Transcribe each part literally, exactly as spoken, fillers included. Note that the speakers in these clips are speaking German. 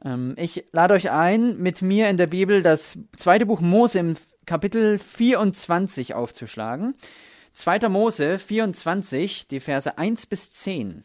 Ähm, ich lade euch ein, mit mir in der Bibel das zweite Buch Mose im Kapitel vierundzwanzig aufzuschlagen. zweiter Mose vierundzwanzig, die Verse eins bis zehn.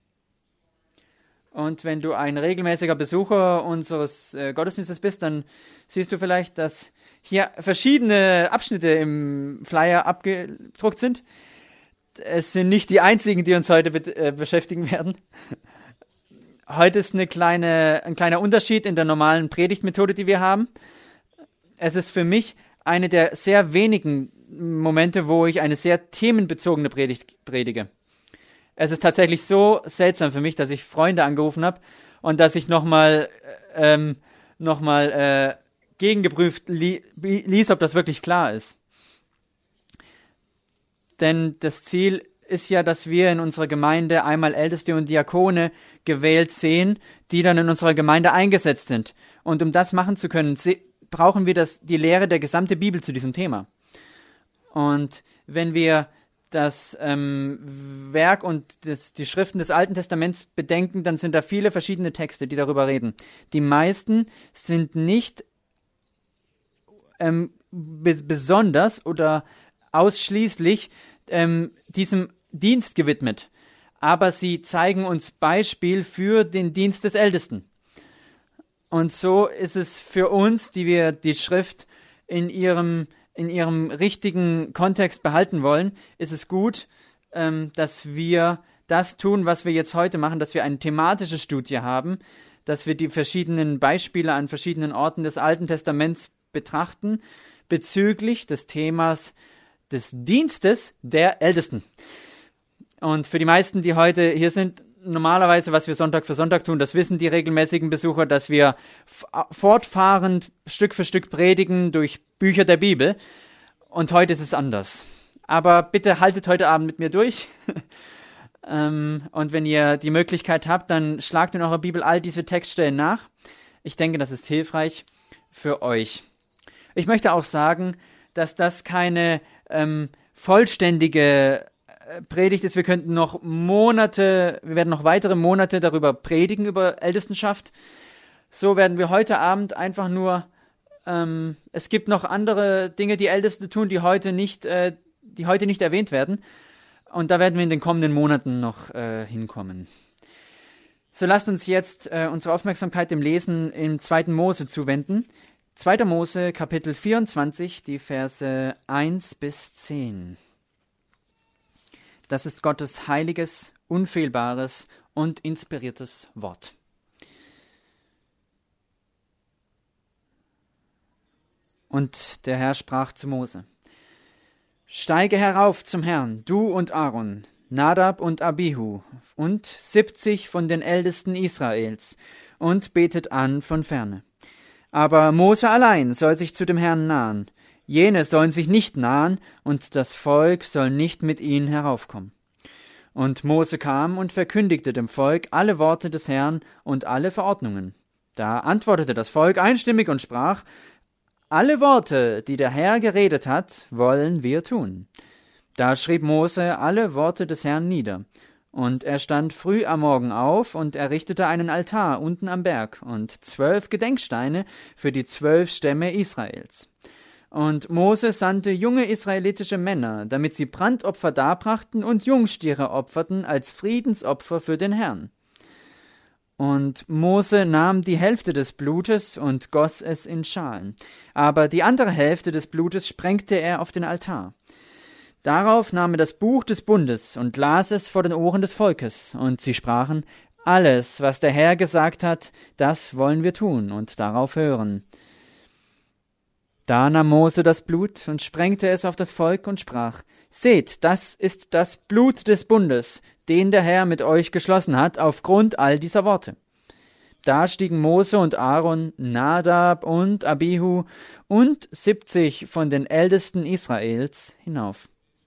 Und wenn du ein regelmäßiger Besucher unseres äh, Gottesdienstes bist, dann siehst du vielleicht, dass hier verschiedene Abschnitte im Flyer abgedruckt sind. Es sind nicht die einzigen, die uns heute be- äh, beschäftigen werden. Heute ist eine kleine, ein kleiner Unterschied in der normalen Predigtmethode, die wir haben. Es ist für mich eine der sehr wenigen Momente, wo ich eine sehr themenbezogene Predigt predige. Es ist tatsächlich so seltsam für mich, dass ich Freunde angerufen habe und dass ich nochmal ähm, noch mal, äh, gegengeprüft li- ließ, ob das wirklich klar ist. Denn das Ziel ist ja, dass wir in unserer Gemeinde einmal Älteste und Diakone gewählt sehen, die dann in unserer Gemeinde eingesetzt sind. Und um das machen zu können, se- brauchen wir das, die Lehre der gesamten Bibel zu diesem Thema. Und wenn wir das ähm, Werk und das, die Schriften des Alten Testaments bedenken, dann sind da viele verschiedene Texte, die darüber reden. Die meisten sind nicht ähm, be- besonders oder ausschließlich ähm, diesem Dienst gewidmet, aber sie zeigen uns Beispiel für den Dienst des Ältesten. Und so ist es für uns, die wir die Schrift in ihrem in ihrem richtigen Kontext behalten wollen, ist es gut, ähm, dass wir das tun, was wir jetzt heute machen, dass wir eine thematische Studie haben, dass wir die verschiedenen Beispiele an verschiedenen Orten des Alten Testaments betrachten, bezüglich des Themas des Dienstes der Ältesten. Und für die meisten, die heute hier sind, normalerweise, was wir Sonntag für Sonntag tun, das wissen die regelmäßigen Besucher, dass wir f- fortfahrend Stück für Stück predigen durch Bücher der Bibel. Und heute ist es anders. Aber bitte haltet heute Abend mit mir durch. ähm, und wenn ihr die Möglichkeit habt, dann schlagt in eurer Bibel all diese Textstellen nach. Ich denke, das ist hilfreich für euch. Ich möchte auch sagen, dass das keine ähm, vollständige Predigt ist, wir könnten noch Monate, wir werden noch weitere Monate darüber predigen, über Ältestenschaft. So werden wir heute Abend einfach nur, ähm, es gibt noch andere Dinge, die Älteste tun, die heute nicht, äh, die heute nicht erwähnt werden. Und da werden wir in den kommenden Monaten noch äh, hinkommen. So lasst uns jetzt äh, unsere Aufmerksamkeit dem Lesen im zweiten Mose zuwenden. zweiter Mose, Kapitel vierundzwanzig, die Verse eins bis zehn. Das ist Gottes heiliges, unfehlbares und inspiriertes Wort. Und der Herr sprach zu Mose: Steige herauf zum Herrn, du und Aaron, Nadab und Abihu und siebzig von den Ältesten Israels, und betet an von ferne. Aber Mose allein soll sich zu dem Herrn nahen. Jene sollen sich nicht nahen, und das Volk soll nicht mit ihnen heraufkommen. Und Mose kam und verkündigte dem Volk alle Worte des Herrn und alle Verordnungen. Da antwortete das Volk einstimmig und sprach: Alle Worte, die der Herr geredet hat, wollen wir tun. Da schrieb Mose alle Worte des Herrn nieder. Und er stand früh am Morgen auf und errichtete einen Altar unten am Berg und zwölf Gedenksteine für die zwölf Stämme Israels. Und Mose sandte junge israelitische Männer, damit sie Brandopfer darbrachten und Jungstiere opferten als Friedensopfer für den Herrn. Und Mose nahm die Hälfte des Blutes und goss es in Schalen, aber die andere Hälfte des Blutes sprengte er auf den Altar. Darauf nahm er das Buch des Bundes und las es vor den Ohren des Volkes, und sie sprachen: Alles, was der Herr gesagt hat, das wollen wir tun und darauf hören. Da nahm Mose das Blut und sprengte es auf das Volk und sprach: Seht, das ist das Blut des Bundes, den der Herr mit euch geschlossen hat, aufgrund all dieser Worte. Da stiegen Mose und Aaron, Nadab und Abihu und siebzig von den Ältesten Israels hinauf.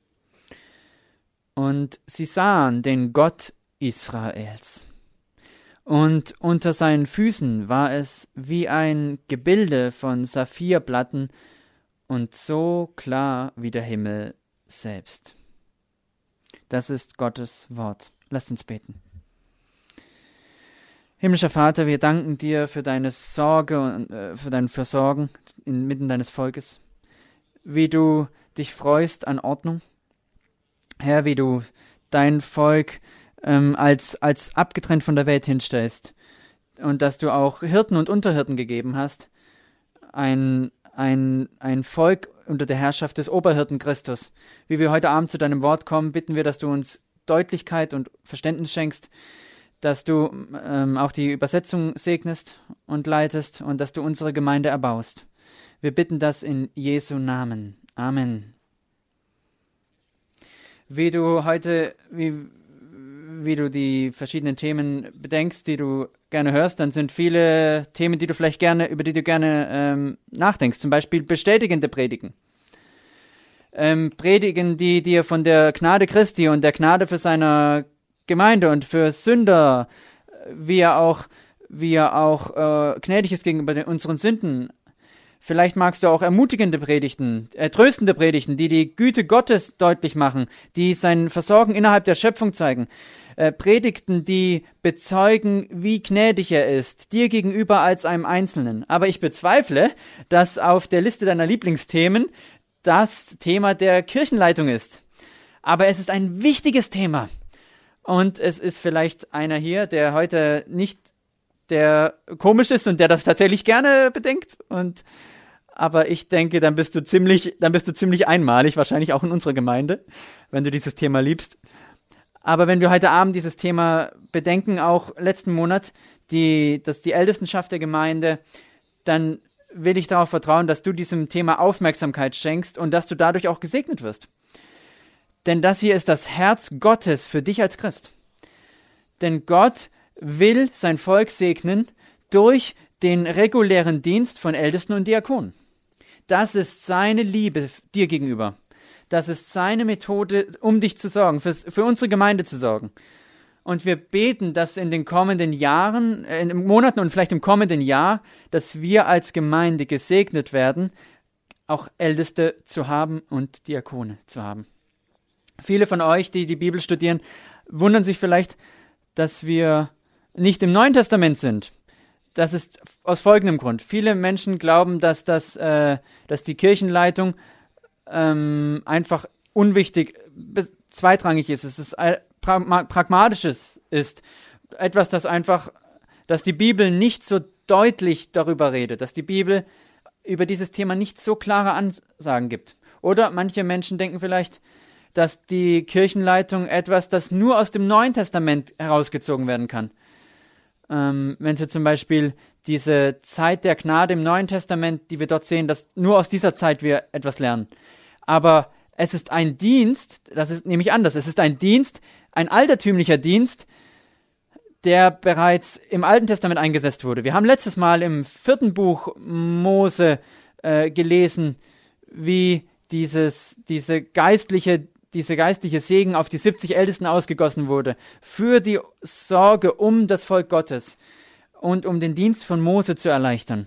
Und sie sahen den Gott Israels. Und unter seinen Füßen war es wie ein Gebilde von Saphirplatten und so klar wie der Himmel selbst. Das ist Gottes Wort. Lasst uns beten. Himmlischer Vater, wir danken dir für deine Sorge und äh, für dein Versorgen inmitten deines Volkes, wie du dich freust an Ordnung. Herr, wie du dein Volk ähm, als, als abgetrennt von der Welt hinstellst und dass du auch Hirten und Unterhirten gegeben hast, ein, ein, ein Volk unter der Herrschaft des Oberhirten Christus. Wie wir heute Abend zu deinem Wort kommen, bitten wir, dass du uns Deutlichkeit und Verständnis schenkst, dass du ähm, auch die Übersetzung segnest und leitest und dass du unsere Gemeinde erbaust. Wir bitten das in Jesu Namen. Amen. Wie du heute, wie, wie du die verschiedenen Themen bedenkst, die du gerne hörst, dann sind viele Themen, die du vielleicht gerne, über die du gerne ähm, nachdenkst. Zum Beispiel bestätigende Predigen. Ähm, Predigen, die dir von der Gnade Christi und der Gnade für seine Gemeinde und für Sünder, wie er auch, wie er auch äh, gnädig ist gegenüber den, unseren Sünden. Vielleicht magst du auch ermutigende Predigten, äh, tröstende Predigten, die die Güte Gottes deutlich machen, die sein Versorgen innerhalb der Schöpfung zeigen. Äh, Predigten, die bezeugen, wie gnädig er ist, dir gegenüber als einem Einzelnen. Aber ich bezweifle, dass auf der Liste deiner Lieblingsthemen das Thema der Kirchenleitung ist. Aber es ist ein wichtiges Thema. Und es ist vielleicht einer hier, der heute nicht der komisch ist und der das tatsächlich gerne bedenkt. Und aber ich denke, dann bist du ziemlich, dann bist du ziemlich einmalig, wahrscheinlich auch in unserer Gemeinde, wenn du dieses Thema liebst. Aber wenn wir heute Abend dieses Thema bedenken, auch letzten Monat, die, dass die Ältestenschaft der Gemeinde, dann will ich darauf vertrauen, dass du diesem Thema Aufmerksamkeit schenkst und dass du dadurch auch gesegnet wirst. Denn das hier ist das Herz Gottes für dich als Christ. Denn Gott will sein Volk segnen durch den regulären Dienst von Ältesten und Diakonen. Das ist seine Liebe dir gegenüber. Das ist seine Methode, um dich zu sorgen, für, für unsere Gemeinde zu sorgen. Und wir beten, dass in den kommenden Jahren, in den Monaten und vielleicht im kommenden Jahr, dass wir als Gemeinde gesegnet werden, auch Älteste zu haben und Diakone zu haben. Viele von euch, die die Bibel studieren, wundern sich vielleicht, dass wir nicht im Neuen Testament sind. Das ist aus folgendem Grund. Viele Menschen glauben, dass, das, äh, dass die Kirchenleitung ähm, einfach unwichtig, zweitrangig ist. Es ist pra- pragmatisches ist. Etwas, das einfach, dass die Bibel nicht so deutlich darüber redet, dass die Bibel über dieses Thema nicht so klare Ansagen gibt. Oder manche Menschen denken vielleicht, dass die Kirchenleitung etwas, das nur aus dem Neuen Testament herausgezogen werden kann. Ähm, wenn Sie zum Beispiel diese Zeit der Gnade im Neuen Testament, die wir dort sehen, dass nur aus dieser Zeit wir etwas lernen. Aber es ist ein Dienst, das ist nämlich anders, es ist ein Dienst, ein altertümlicher Dienst, der bereits im Alten Testament eingesetzt wurde. Wir haben letztes Mal im vierten Buch Mose äh, gelesen, wie dieses, diese geistliche diese geistliche Segen auf die siebzig Ältesten ausgegossen wurde, für die Sorge um das Volk Gottes und um den Dienst von Mose zu erleichtern.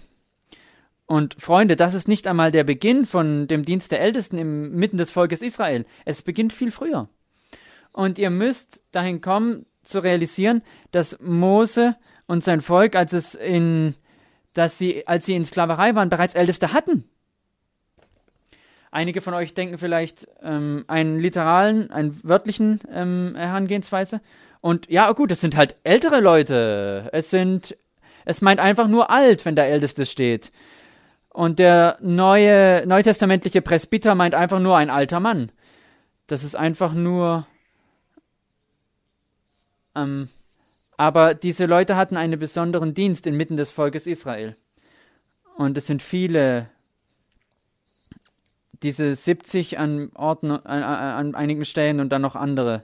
Und Freunde, das ist nicht einmal der Beginn von dem Dienst der Ältesten inmitten des Volkes Israel. Es beginnt viel früher. Und ihr müsst dahin kommen, zu realisieren, dass Mose und sein Volk, als es in, dass sie, als sie in Sklaverei waren, bereits Älteste hatten. Einige von euch denken vielleicht ähm, einen literalen, einen wörtlichen ähm, Herangehensweise. Und ja, gut, es sind halt ältere Leute. Es sind, es meint einfach nur alt, wenn da Ältestes steht. Und der neue, neutestamentliche Presbyter meint einfach nur ein alter Mann. Das ist einfach nur... Ähm, aber diese Leute hatten einen besonderen Dienst inmitten des Volkes Israel. Und es sind viele... Diese siebzig an Orten, an, an einigen Stellen und dann noch andere.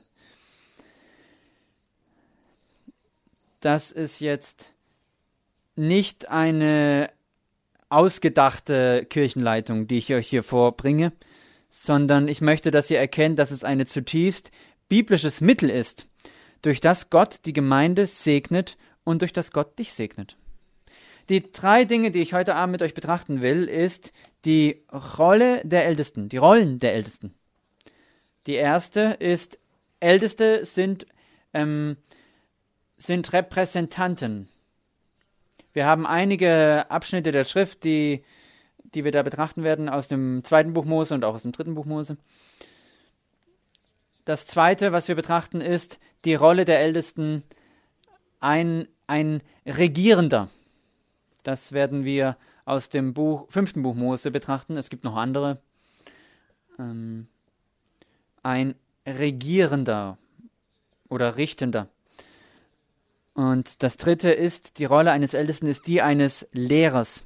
Das ist jetzt nicht eine ausgedachte Kirchenleitung, die ich euch hier vorbringe, sondern ich möchte, dass ihr erkennt, dass es ein zutiefst biblisches Mittel ist, durch das Gott die Gemeinde segnet und durch das Gott dich segnet. Die drei Dinge, die ich heute Abend mit euch betrachten will, ist die Rolle der Ältesten, die Rollen der Ältesten. Die erste ist, Älteste sind, ähm, sind Repräsentanten. Wir haben einige Abschnitte der Schrift, die, die wir da betrachten werden, aus dem zweiten Buch Mose und auch aus dem dritten Buch Mose. Das zweite, was wir betrachten, ist die Rolle der Ältesten, ein, ein Regierender. Das werden wir aus dem Buch, fünften Buch Mose betrachten. Es gibt noch andere. Ähm, ein Regierender oder Richtender. Und das dritte ist, die Rolle eines Ältesten ist die eines Lehrers.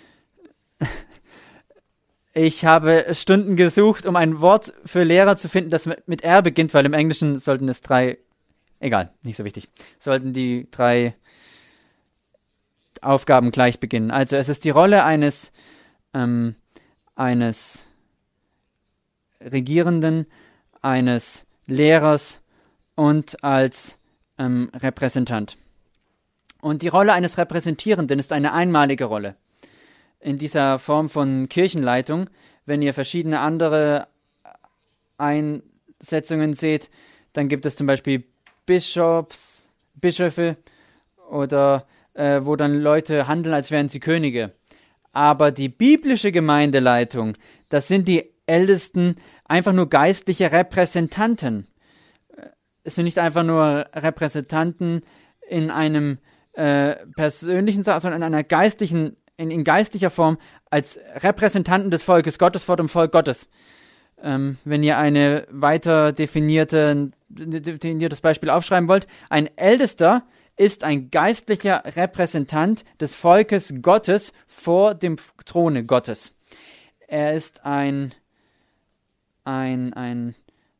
Ich habe Stunden gesucht, um ein Wort für Lehrer zu finden, das mit R beginnt, weil im Englischen sollten es drei, egal, nicht so wichtig, sollten die drei Aufgaben gleich beginnen. Also es ist die Rolle eines, ähm, eines Regierenden, eines Lehrers und als ähm, Repräsentant. Und die Rolle eines Repräsentierenden ist eine einmalige Rolle. In dieser Form von Kirchenleitung, wenn ihr verschiedene andere Einsetzungen seht, dann gibt es zum Beispiel Bischofs, Bischöfe oder äh, wo dann Leute handeln, als wären sie Könige. Aber die biblische Gemeindeleitung, das sind die Ältesten einfach nur geistliche Repräsentanten. Es sind nicht einfach nur Repräsentanten in einem äh, persönlichen, sondern in einer geistlichen In, in geistlicher Form als Repräsentanten des Volkes Gottes vor dem Volk Gottes. Ähm, wenn ihr eine weiter definierte, definiertes Beispiel aufschreiben wollt, ein Ältester ist ein geistlicher Repräsentant des Volkes Gottes vor dem Throne Gottes. Er ist ein, ein, ein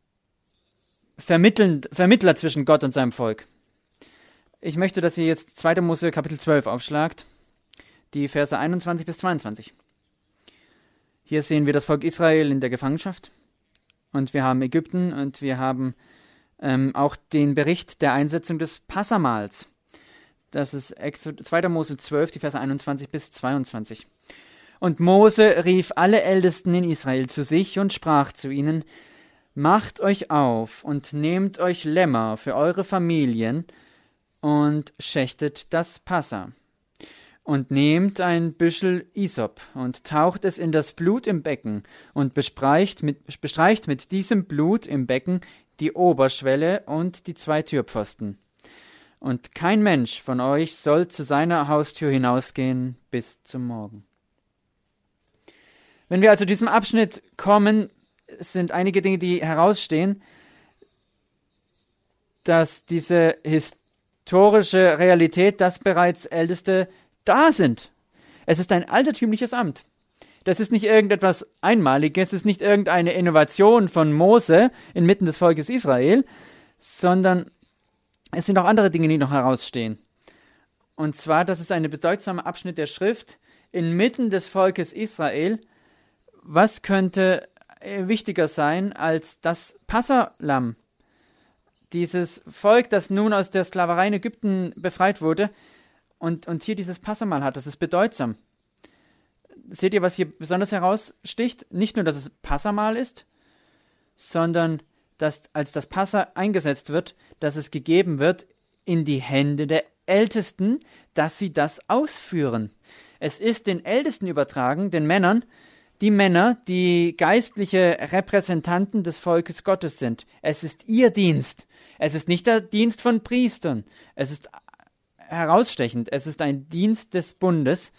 Vermittler zwischen Gott und seinem Volk. Ich möchte, dass ihr jetzt zweiter Mose Kapitel zwölf aufschlagt. Die Verse einundzwanzig bis zweiundzwanzig. Hier sehen wir das Volk Israel in der Gefangenschaft und wir haben Ägypten und wir haben ähm, auch den Bericht der Einsetzung des Passamals. Das ist zweiter Mose zwölf, die Verse einundzwanzig bis zweiundzwanzig. Und Mose rief alle Ältesten in Israel zu sich und sprach zu ihnen: Macht euch auf und nehmt euch Lämmer für eure Familien und schächtet das Passa. Und nehmt ein Büschel Isop und taucht es in das Blut im Becken und bestreicht mit, bestreicht mit diesem Blut im Becken die Oberschwelle und die zwei Türpfosten. Und kein Mensch von euch soll zu seiner Haustür hinausgehen bis zum Morgen. Wenn wir also zu diesem Abschnitt kommen, sind einige Dinge, die herausstehen, dass diese historische Realität, dass bereits Älteste da sind. Es ist ein altertümliches Amt. Das ist nicht irgendetwas Einmaliges, es ist nicht irgendeine Innovation von Mose inmitten des Volkes Israel, sondern es sind auch andere Dinge, die noch herausstehen. Und zwar, das ist ein bedeutsamer Abschnitt der Schrift inmitten des Volkes Israel. Was könnte wichtiger sein als das Passalamm? Dieses Volk, das nun aus der Sklaverei in Ägypten befreit wurde, Und, und hier dieses Passamal hat, das ist bedeutsam. Seht ihr, was hier besonders heraussticht? Nicht nur, dass es Passamal ist, sondern dass, als das Passa eingesetzt wird, dass es gegeben wird in die Hände der Ältesten, dass sie das ausführen. Es ist den Ältesten übertragen, den Männern, die Männer, die geistliche Repräsentanten des Volkes Gottes sind. Es ist ihr Dienst. Es ist nicht der Dienst von Priestern. Es ist herausstechend. Es ist ein Dienst des Bundes,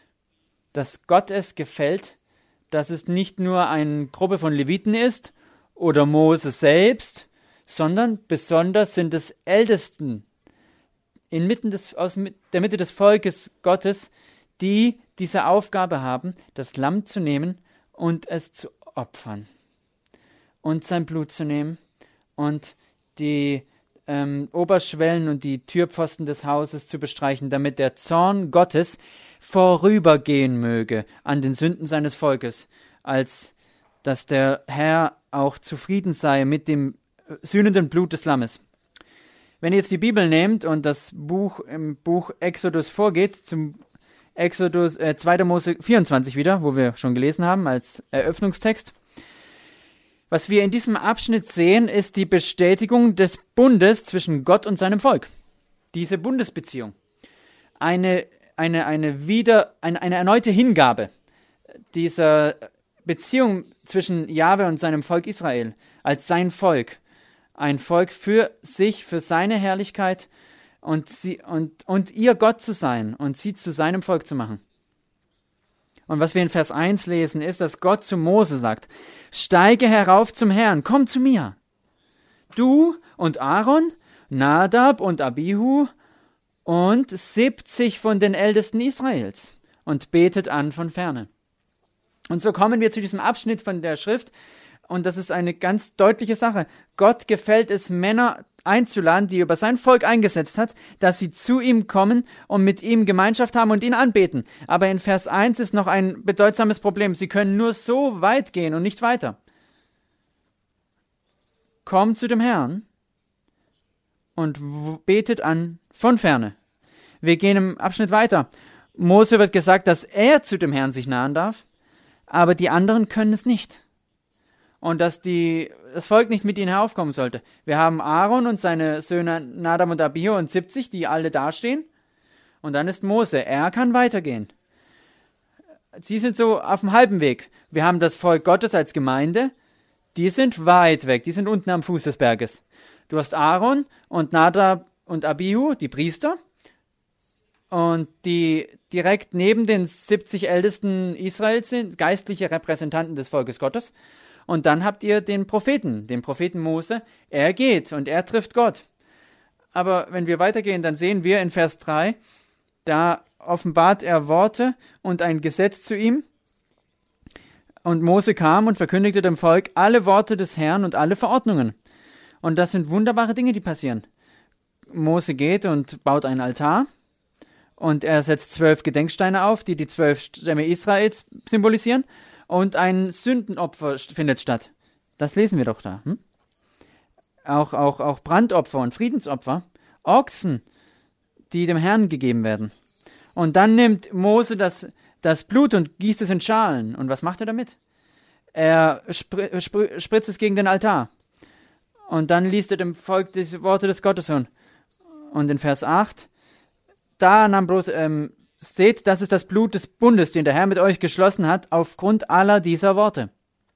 dass Gott es gefällt, dass es nicht nur eine Gruppe von Leviten ist oder Mose selbst, sondern besonders sind es Ältesten inmitten des, aus der Mitte des Volkes Gottes, die diese Aufgabe haben, das Lamm zu nehmen und es zu opfern und sein Blut zu nehmen und die Ähm, Oberschwellen und die Türpfosten des Hauses zu bestreichen, damit der Zorn Gottes vorübergehen möge an den Sünden seines Volkes, als dass der Herr auch zufrieden sei mit dem sühnenden Blut des Lammes. Wenn ihr jetzt die Bibel nehmt und das Buch im Buch Exodus vorgeht, zum Exodus äh, zweiter Mose vierundzwanzig wieder, wo wir schon gelesen haben als Eröffnungstext, was wir in diesem Abschnitt sehen, ist die Bestätigung des Bundes zwischen Gott und seinem Volk. Diese Bundesbeziehung. Eine, eine, eine, wieder, eine, eine erneute Hingabe dieser Beziehung zwischen Jahwe und seinem Volk Israel als sein Volk. Ein Volk für sich, für seine Herrlichkeit und, sie, und, und ihr Gott zu sein und sie zu seinem Volk zu machen. Und was wir in Vers eins lesen, ist, dass Gott zu Mose sagt, steige herauf zum Herrn, komm zu mir. Du und Aaron, Nadab und Abihu und siebzig von den Ältesten Israels und betet an von ferne. Und so kommen wir zu diesem Abschnitt von der Schrift und das ist eine ganz deutliche Sache. Gott gefällt es, Männer einzuladen, die er über sein Volk eingesetzt hat, dass sie zu ihm kommen und mit ihm Gemeinschaft haben und ihn anbeten. Aber in Vers eins ist noch ein bedeutsames Problem. Sie können nur so weit gehen und nicht weiter. Kommt zu dem Herrn und betet an von ferne. Wir gehen im Abschnitt weiter. Mose wird gesagt, dass er zu dem Herrn sich nahen darf, aber die anderen können es nicht. Und dass die, das Volk nicht mit ihnen heraufkommen sollte. Wir haben Aaron und seine Söhne Nadab und Abihu und siebzig, die alle dastehen. Und dann ist Mose. Er kann weitergehen. Sie sind so auf dem halben Weg. Wir haben das Volk Gottes als Gemeinde. Die sind weit weg. Die sind unten am Fuß des Berges. Du hast Aaron und Nadab und Abihu, die Priester. Und die direkt neben den siebzig Ältesten Israels sind geistliche Repräsentanten des Volkes Gottes. Und dann habt ihr den Propheten, den Propheten Mose. Er geht und er trifft Gott. Aber wenn wir weitergehen, dann sehen wir in Vers drei, da offenbart er Worte und ein Gesetz zu ihm. Und Mose kam und verkündigte dem Volk alle Worte des Herrn und alle Verordnungen. Und das sind wunderbare Dinge, die passieren. Mose geht und baut einen Altar. Und er setzt zwölf Gedenksteine auf, die die zwölf Stämme Israels symbolisieren. Und ein Sündenopfer findet statt. Das lesen wir doch da. Hm? Auch, auch, auch Brandopfer und Friedensopfer. Ochsen, die dem Herrn gegeben werden. Und dann nimmt Mose das, das Blut und gießt es in Schalen. Und was macht er damit? Er spr- spr- spritzt es gegen den Altar. Und dann liest er dem Volk die Worte des Gottessohn. Und in Vers acht, da nahm bloß, ähm, seht, das ist das Blut des Bundes, den der Herr mit euch geschlossen hat, aufgrund aller dieser Worte.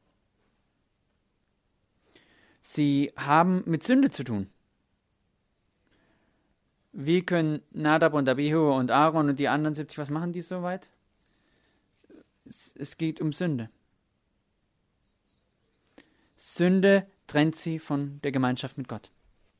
Sie haben mit Sünde zu tun. Wie können Nadab und Abihu und Aaron und die anderen siebzig, was machen die so weit? Es, es geht um Sünde. Sünde trennt sie von der Gemeinschaft mit Gott.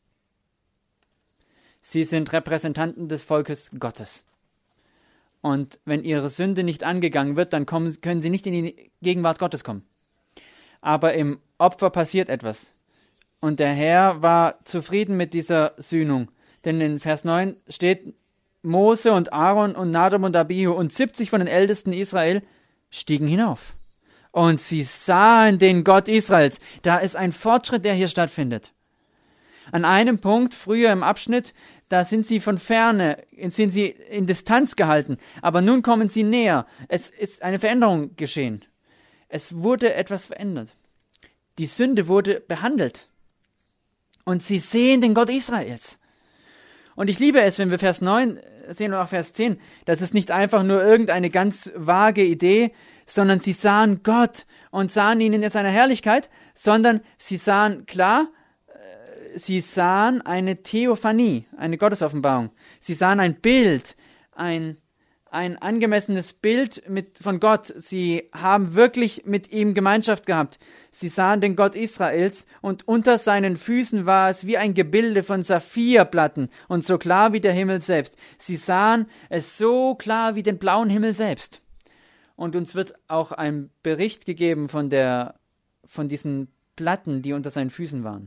Sie sind Repräsentanten des Volkes Gottes. Und wenn ihre Sünde nicht angegangen wird, dann kommen, können sie nicht in die Gegenwart Gottes kommen. Aber im Opfer passiert etwas. Und der Herr war zufrieden mit dieser Sühnung. Denn in Vers neun steht, Mose und Aaron und Nadab und Abihu und siebzig von den Ältesten Israel stiegen hinauf. Und sie sahen den Gott Israels. Da ist ein Fortschritt, der hier stattfindet. An einem Punkt, früher im Abschnitt, da sind sie von ferne, sind sie in Distanz gehalten. Aber nun kommen sie näher. Es ist eine Veränderung geschehen. Es wurde etwas verändert. Die Sünde wurde behandelt. Und sie sehen den Gott Israels. Und ich liebe es, wenn wir Vers neun sehen und auch Vers zehn, das ist nicht einfach nur irgendeine ganz vage Idee, sondern sie sahen Gott und sahen ihn in seiner Herrlichkeit, sondern sie sahen klar, sie sahen eine Theophanie, eine Gottesoffenbarung. Sie sahen ein Bild, ein, ein angemessenes Bild mit, von Gott. Sie haben wirklich mit ihm Gemeinschaft gehabt. Sie sahen den Gott Israels und unter seinen Füßen war es wie ein Gebilde von Saphirplatten und so klar wie der Himmel selbst. Sie sahen es so klar wie den blauen Himmel selbst. Und uns wird auch ein Bericht gegeben von, der, von diesen Platten, die unter seinen Füßen waren.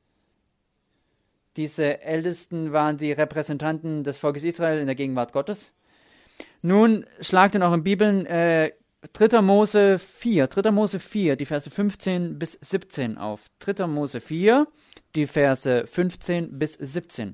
Diese Ältesten waren die Repräsentanten des Volkes Israel in der Gegenwart Gottes. Nun schlagt ihr auch in Bibeln äh, dritter Mose vier, dritter Mose vier, die Verse fünfzehn bis siebzehn auf. dritter Mose vier, die Verse fünfzehn bis siebzehn.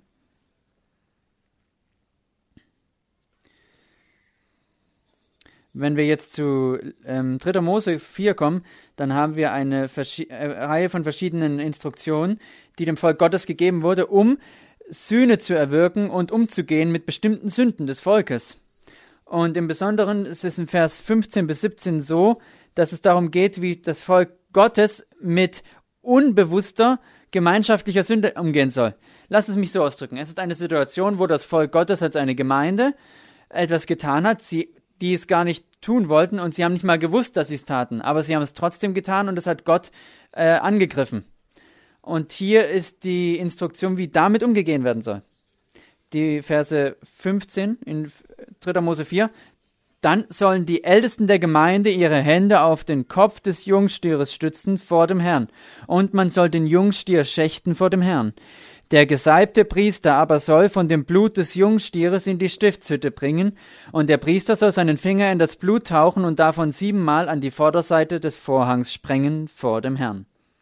Wenn wir jetzt zu ähm, dritter Mose vier kommen, dann haben wir eine Verschi- äh, Reihe von verschiedenen Instruktionen, die dem Volk Gottes gegeben wurde, um Sühne zu erwirken und umzugehen mit bestimmten Sünden des Volkes. Und im Besonderen ist es in Vers fünfzehn bis siebzehn so, dass es darum geht, wie das Volk Gottes mit unbewusster gemeinschaftlicher Sünde umgehen soll. Lass es mich so ausdrücken. Es ist eine Situation, wo das Volk Gottes als eine Gemeinde etwas getan hat, sie, die es gar nicht tun wollten und sie haben nicht mal gewusst, dass sie es taten, aber sie haben es trotzdem getan und das hat Gott äh, angegriffen. Und hier ist die Instruktion, wie damit umgegangen werden soll. Die Verse fünfzehn in dritter Mose vier. Dann sollen die Ältesten der Gemeinde ihre Hände auf den Kopf des Jungstieres stützen vor dem Herrn. Und man soll den Jungstier schächten vor dem Herrn. Der gesalbte Priester aber soll von dem Blut des Jungstieres in die Stiftshütte bringen, und der Priester soll seinen Finger in das Blut tauchen und davon siebenmal an die Vorderseite des Vorhangs sprengen vor dem Herrn.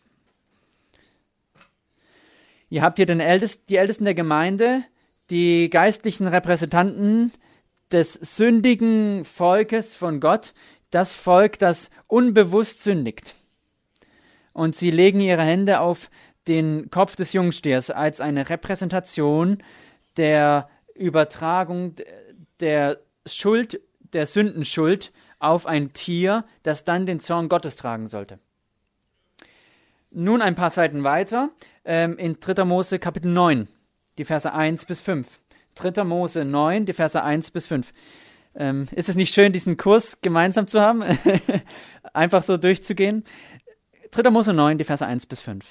Ihr habt hier den Ältesten, die Ältesten der Gemeinde, die geistlichen Repräsentanten des sündigen Volkes von Gott, das Volk, das unbewusst sündigt. Und sie legen ihre Hände auf den Kopf des Jungstiers als eine Repräsentation der Übertragung der Schuld, der Sündenschuld auf ein Tier, das dann den Zorn Gottes tragen sollte. Nun ein paar Seiten weiter, ähm, in dritter Mose Kapitel neun, die Verse eins bis fünf. dritter Mose neun, die Verse eins bis fünf. Ähm, ist es nicht schön, diesen Kurs gemeinsam zu haben? Einfach so durchzugehen? dritter Mose neun, die Verse eins bis fünf.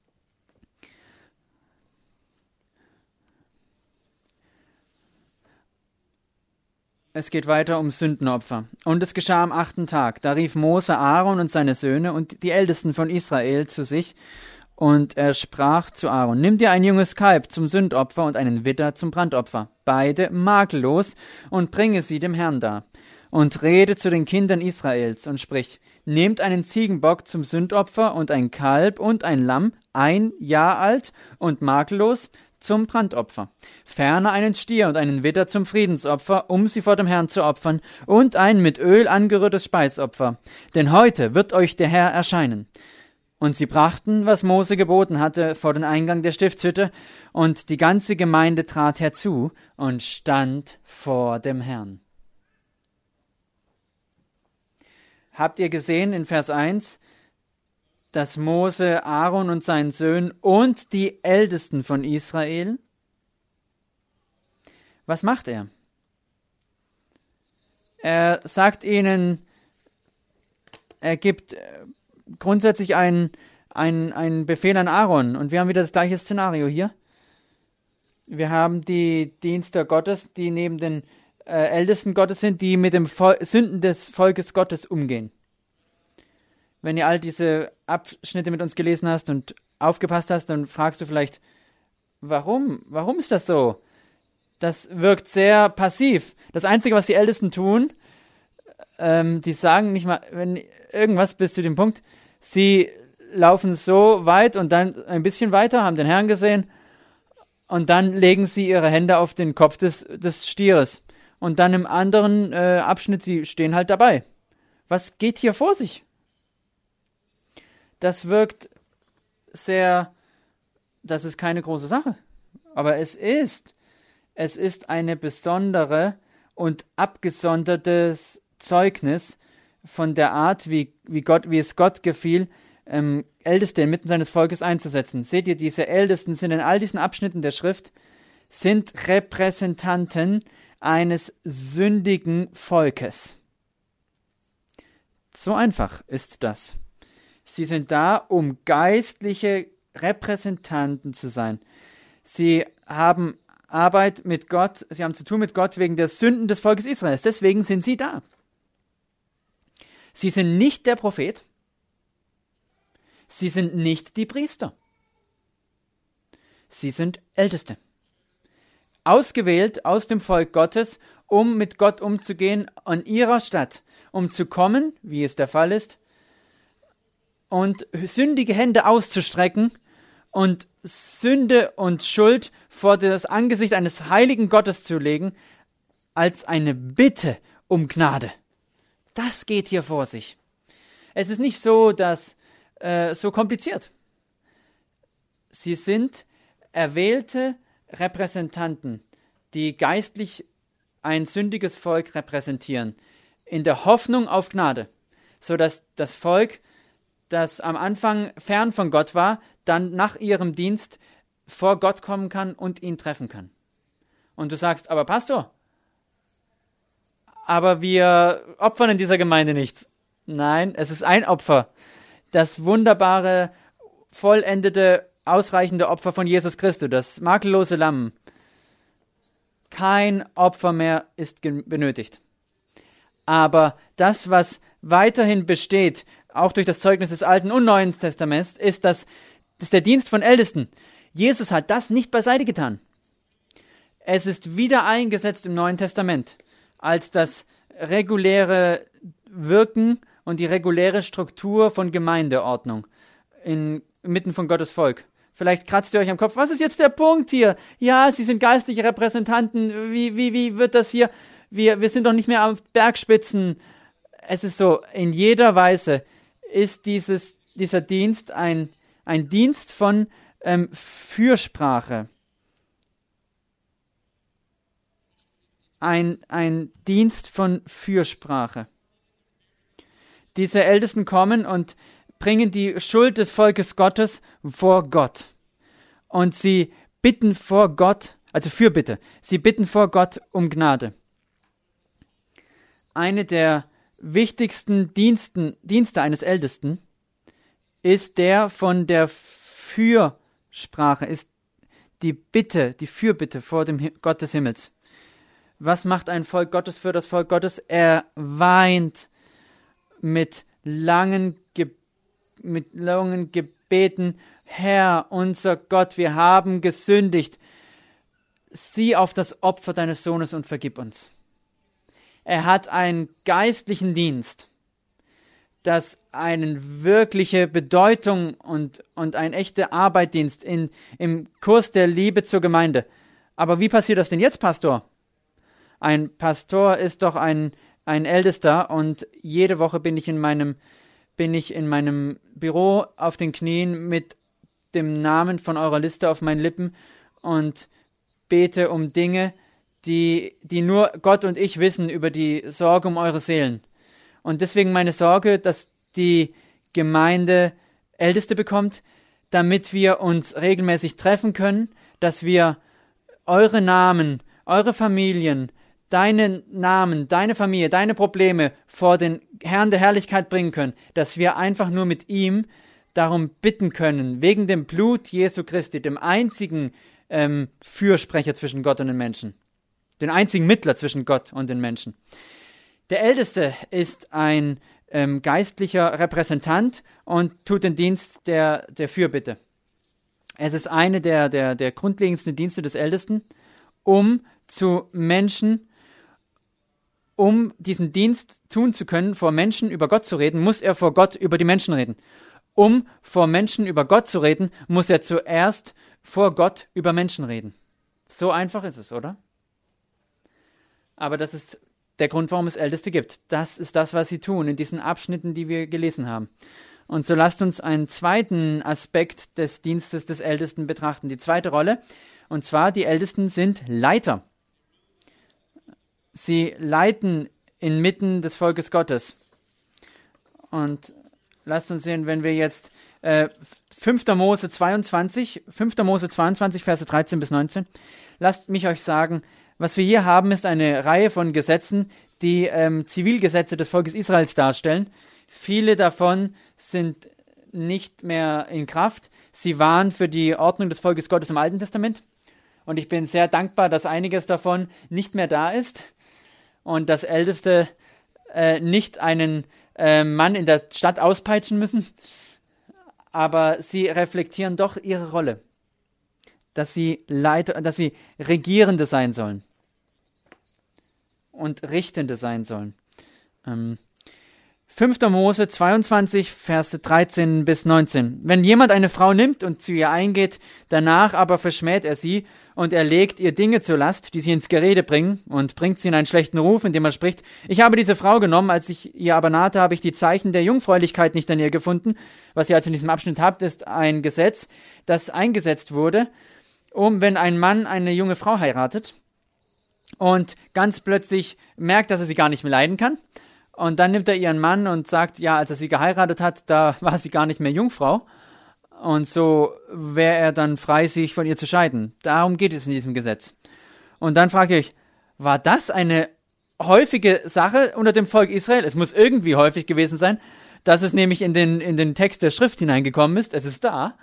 Es geht weiter um Sündenopfer. Und es geschah am achten Tag. Da rief Mose Aaron und seine Söhne und die Ältesten von Israel zu sich. Und er sprach zu Aaron: Nimm dir ein junges Kalb zum Sündopfer und einen Widder zum Brandopfer, beide makellos, und bringe sie dem Herrn dar. Und rede zu den Kindern Israels und sprich: Nehmt einen Ziegenbock zum Sündopfer und ein Kalb und ein Lamm, ein Jahr alt und makellos, zum Brandopfer. Ferner einen Stier und einen Widder zum Friedensopfer, um sie vor dem Herrn zu opfern, und ein mit Öl angerührtes Speisopfer. Denn heute wird euch der Herr erscheinen. Und sie brachten, was Mose geboten hatte, vor den Eingang der Stiftshütte, und die ganze Gemeinde trat herzu und stand vor dem Herrn. Habt ihr gesehen in Vers eins, dass Mose Aaron und seinen Söhnen und die Ältesten von Israel, was macht er? Er sagt ihnen, er gibt grundsätzlich einen, einen, einen Befehl an Aaron. Und wir haben wieder das gleiche Szenario hier. Wir haben die Dienster Gottes, die neben den äh, Ältesten Gottes sind, die mit den Vol- Sünden des Volkes Gottes umgehen. Wenn ihr all diese Abschnitte mit uns gelesen hast und aufgepasst hast, dann fragst du vielleicht, warum? Warum ist das so? Das wirkt sehr passiv. Das Einzige, was die Ältesten tun, ähm, die sagen nicht mal, wenn irgendwas bis zu dem Punkt, sie laufen so weit und dann ein bisschen weiter, haben den Herrn gesehen und dann legen sie ihre Hände auf den Kopf des, des Stieres. Und dann im anderen äh, Abschnitt, sie stehen halt dabei. Was geht hier vor sich? Das wirkt sehr, das ist keine große Sache. Aber es ist, es ist eine besondere und abgesondertes Zeugnis von der Art, wie, wie, Gott, wie es Gott gefiel, ähm, Älteste inmitten seines Volkes einzusetzen. Seht ihr, diese Ältesten sind in all diesen Abschnitten der Schrift, sind Repräsentanten eines sündigen Volkes. So einfach ist das. Sie sind da, um geistliche Repräsentanten zu sein. Sie haben Arbeit mit Gott, sie haben zu tun mit Gott wegen der Sünden des Volkes Israels. Deswegen sind sie da. Sie sind nicht der Prophet. Sie sind nicht die Priester. Sie sind Älteste. Ausgewählt aus dem Volk Gottes, um mit Gott umzugehen an ihrer Stadt, um zu kommen, wie es der Fall ist, und sündige Hände auszustrecken und Sünde und Schuld vor das Angesicht eines heiligen Gottes zu legen, als eine Bitte um Gnade. Das geht hier vor sich. Es ist nicht so, dass äh, so kompliziert. Sie sind erwählte Repräsentanten, die geistlich ein sündiges Volk repräsentieren, in der Hoffnung auf Gnade, sodass das Volk, das am Anfang fern von Gott war, dann nach ihrem Dienst vor Gott kommen kann und ihn treffen kann. Und du sagst, aber Pastor, aber wir opfern in dieser Gemeinde nichts. Nein, es ist ein Opfer. Das wunderbare, vollendete, ausreichende Opfer von Jesus Christus, das makellose Lamm. Kein Opfer mehr ist benötigt. Aber das, was weiterhin besteht, auch durch das Zeugnis des Alten und Neuen Testaments, ist, das, ist der Dienst von Ältesten. Jesus hat das nicht beiseite getan. Es ist wieder eingesetzt im Neuen Testament als das reguläre Wirken und die reguläre Struktur von Gemeindeordnung inmitten von Gottes Volk. Vielleicht kratzt ihr euch am Kopf, was ist jetzt der Punkt hier? Ja, sie sind geistliche Repräsentanten, wie, wie, wie wird das hier? Wir, wir sind doch nicht mehr auf Bergspitzen. Es ist so, in jeder Weise ist dieses, dieser Dienst ein, ein Dienst von ähm, Fürsprache. Ein, ein Dienst von Fürsprache. Diese Ältesten kommen und bringen die Schuld des Volkes Gottes vor Gott. Und sie bitten vor Gott, also Fürbitte, sie bitten vor Gott um Gnade. Eine der wichtigsten Diensten, Dienste eines Ältesten ist der von der Fürsprache, ist die Bitte, die Fürbitte vor dem Gott des Himmels. Was macht ein Volk Gottes für das Volk Gottes? Er weint mit langen, Ge- mit langen Gebeten, Herr, unser Gott, wir haben gesündigt. Sieh auf das Opfer deines Sohnes und vergib uns. Er hat einen geistlichen Dienst, das eine wirkliche Bedeutung und, und ein echter Arbeitsdienst in, im Kurs der Liebe zur Gemeinde. Aber wie passiert das denn jetzt, Pastor? Ein Pastor ist doch ein, ein Ältester und jede Woche bin ich in meinem, bin ich in meinem Büro auf den Knien mit dem Namen von eurer Liste auf meinen Lippen und bete um Dinge, die, die nur Gott und ich wissen über die Sorge um eure Seelen. Und deswegen meine Sorge, dass die Gemeinde Älteste bekommt, damit wir uns regelmäßig treffen können, dass wir eure Namen, eure Familien, deinen Namen, deine Familie, deine Probleme vor den Herrn der Herrlichkeit bringen können, dass wir einfach nur mit ihm darum bitten können, wegen dem Blut Jesu Christi, dem einzigen ähm, Fürsprecher zwischen Gott und den Menschen, den einzigen Mittler zwischen Gott und den Menschen. Der Älteste ist ein ähm, geistlicher Repräsentant und tut den Dienst der, der Fürbitte. Es ist eine der, der, der grundlegendsten Dienste des Ältesten, um zu Menschen, um diesen Dienst tun zu können, vor Menschen über Gott zu reden, muss er vor Gott über die Menschen reden. Um vor Menschen über Gott zu reden, muss er zuerst vor Gott über Menschen reden. So einfach ist es, oder? Aber das ist der Grund, warum es Älteste gibt. Das ist das, was sie tun in diesen Abschnitten, die wir gelesen haben. Und so lasst uns einen zweiten Aspekt des Dienstes des Ältesten betrachten, die zweite Rolle. Und zwar, die Ältesten sind Leiter. Sie leiten inmitten des Volkes Gottes. Und lasst uns sehen, wenn wir jetzt äh, fünfter Mose zweiundzwanzig, fünfter Mose zweiundzwanzig, Verse dreizehn bis neunzehn, lasst mich euch sagen, was wir hier haben, ist eine Reihe von Gesetzen, die ähm, Zivilgesetze des Volkes Israels darstellen. Viele davon sind nicht mehr in Kraft. Sie waren für die Ordnung des Volkes Gottes im Alten Testament. Und ich bin sehr dankbar, dass einiges davon nicht mehr da ist und dass Älteste äh, nicht einen äh, Mann in der Stadt auspeitschen müssen. Aber sie reflektieren doch ihre Rolle, dass sie Leiter, dass sie Regierende sein sollen und Richtende sein sollen. Ähm, fünfter Mose zweiundzwanzig, Verse dreizehn bis neunzehn. Wenn jemand eine Frau nimmt und zu ihr eingeht, danach aber verschmäht er sie und er legt ihr Dinge zur Last, die sie ins Gerede bringen, und bringt sie in einen schlechten Ruf, indem er spricht, ich habe diese Frau genommen, als ich ihr aber nahte, habe ich die Zeichen der Jungfräulichkeit nicht an ihr gefunden. Was ihr also in diesem Abschnitt habt, ist ein Gesetz, das eingesetzt wurde, um, wenn ein Mann eine junge Frau heiratet, und ganz plötzlich merkt, dass er sie gar nicht mehr leiden kann. Und dann nimmt er ihren Mann und sagt, ja, als er sie geheiratet hat, da war sie gar nicht mehr Jungfrau. Und so wäre er dann frei, sich von ihr zu scheiden. Darum geht es in diesem Gesetz. Und dann fragt ihr euch, war das eine häufige Sache unter dem Volk Israel? Es muss irgendwie häufig gewesen sein, dass es nämlich in den, in den Text der Schrift hineingekommen ist. Es ist da.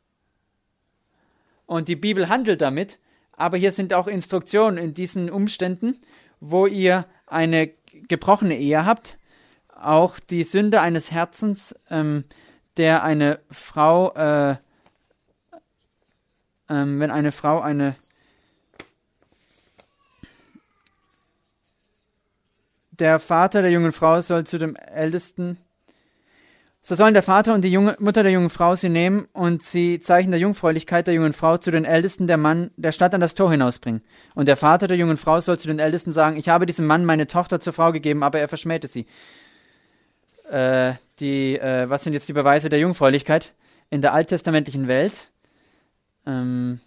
Und die Bibel handelt damit. Aber hier sind auch Instruktionen in diesen Umständen, wo ihr eine gebrochene Ehe habt. Auch die Sünde eines Herzens, ähm, der eine Frau, äh, ähm, wenn eine Frau eine der Vater der jungen Frau soll zu dem Ältesten, so sollen der Vater und die junge, Mutter der jungen Frau sie nehmen und sie Zeichen der Jungfräulichkeit der jungen Frau zu den Ältesten der Mann der Stadt an das Tor hinausbringen. Und der Vater der jungen Frau soll zu den Ältesten sagen, ich habe diesem Mann meine Tochter zur Frau gegeben, aber er verschmähte sie. Äh, die, äh, was sind jetzt die Beweise der Jungfräulichkeit in der alttestamentlichen Welt? Ähm,